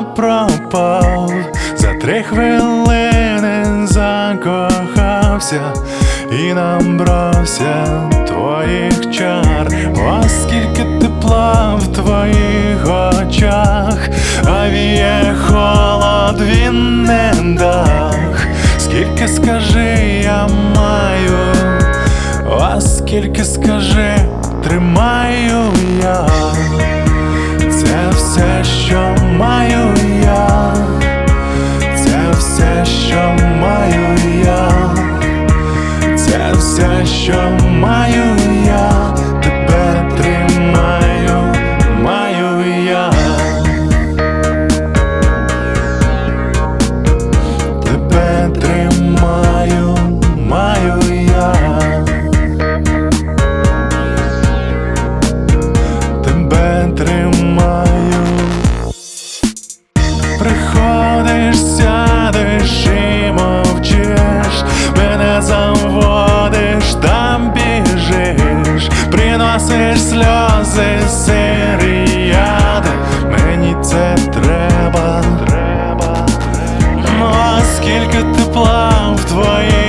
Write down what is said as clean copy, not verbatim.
пропав, за 3 хвилини закохався і набрався твоїх чар. О, скільки тепла в твоїх очах, а віє холод, він не дах. Скільки, скажи, я маю, а скільки, скажи, тримаю я. Це все, що маю я, це все, що маю я, це все, що маю я, тебе тримаю, маю я. Тебе тримаю, маю я. Тебе тримаю. Приходиш, сядеш і мовчиш, мене заводиш, там біжиш, приносиш сльози, сирі яди, мені це треба. Ну, а скільки тепла в твоїй